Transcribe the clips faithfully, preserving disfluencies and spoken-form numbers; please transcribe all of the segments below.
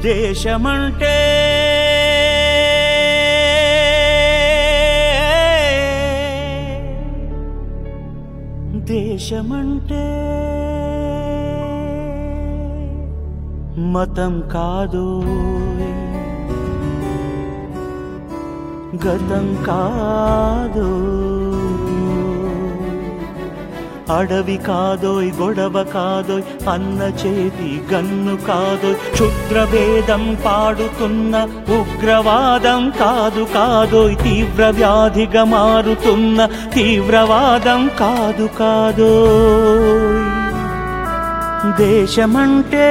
దేశమంటే దేశమంటే మతం కాదు, గతం కాదు, అడవి కాదోయ్, గొడవ కాదోయ్, అన్న చేతి గన్ను కాదోయ్, క్షుద్రభేదం పాడుతున్న ఉగ్రవాదం కాదు కాదోయ్, తీవ్ర వ్యాధిగా మారుతున్న తీవ్రవాదం కాదు కాదోయ్. దేశమంటే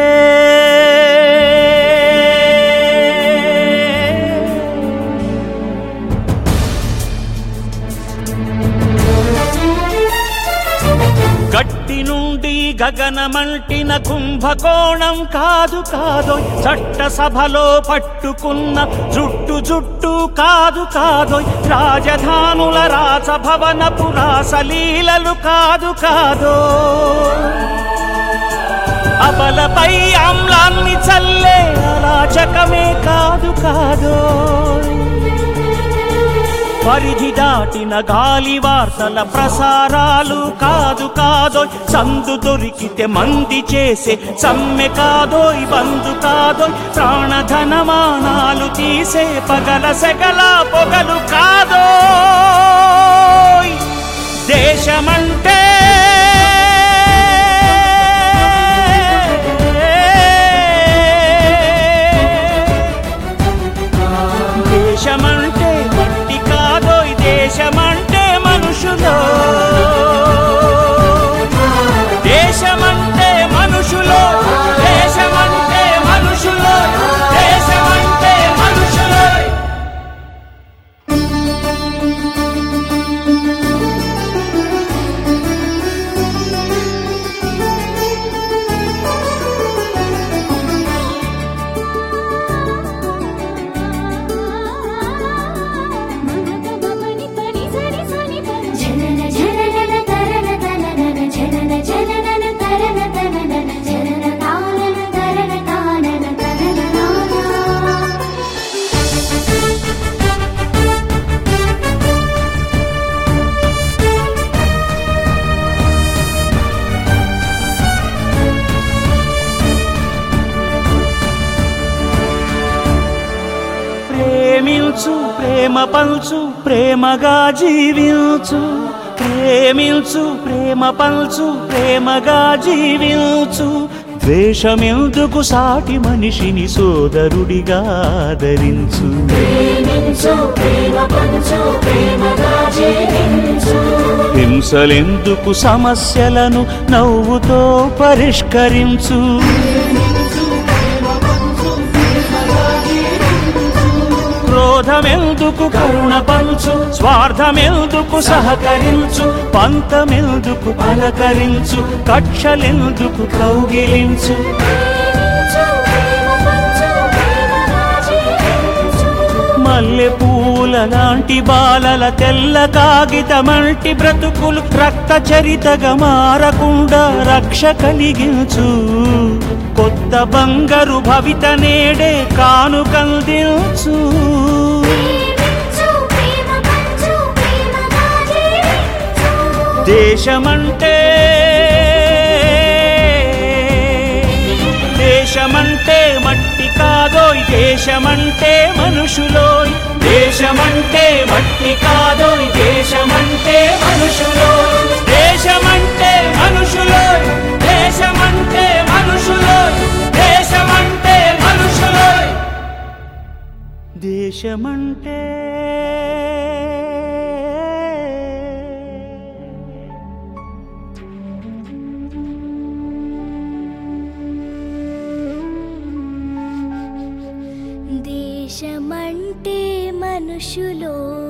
గట్టి నుండి గగనమంటిన కుంభకోణం కాదు కాదోయ్, చట్టసభలో పట్టుకున్న జుట్టు జుట్టు కాదు కాదోయ్, రాజధానుల రాజభవనపు రాసలీలలు కాదు కాదోయ్, అబలపై ఆమ్లాన్ని చల్లే అరాచకమే కాదు కాదోయ్, పరిధి దాటిన గాలి వార్తల ప్రసారాలు కాదు కాదోయ్, సందు దొరికితే మంది చేసే సమ్మె కాదోయ్, బంధు కాదోయ్, ప్రాణధనమానాలు తీసే పగల సెగల పొగలు కాదోయ్. దేశమంటే దేశమంటే మట్టి కాదోయ్, దేశమంటే మనుషులో, దేశమంటే మనుషులో, దేశమంటే మనుషులో, దేశమంటే మనుషులో. ప్రేమించు, ప్రేమ పంచు, ప్రేమగా జీవించు, ప్రేమించు, ప్రేమ పంచు, ప్రేమగా జీవించు, ద్వేషమెందుకు సాటి మనిషిని సోదరుడిగా ఆదరించు, హింసలెందుకు సమస్యలను నవ్వుతో పరిష్కరించు, క్రోధమెందుకు కరుణ పంచు, స్వార్థమెందుకు సహకరించు, పంతమెందుకు పలకరించు, కక్షలెందుకు కౌగిలించు, మల్లె పూల లాంటి బాలల తెల్ల కాగితమంటి బ్రతుకులు రక్త చరితగా మారకుండా రక్ష కలిగించు, కొత్త బంగారు భవిత నేడే కానుకందించు. దేశమంటే దేశమంటే మట్టి కాదోయ్, దేశమంటే మనుషులోయ్, దేశమంటే మట్టి కాదోయ్, దేశమంటే మనుషులోయ్, దేశమంటే మనుషులోయ్, దేశమంటే మనుషులోయ్, దేశమంటే మనుషులోయ్. దేశమంటే దేశమంటే మనుషులో.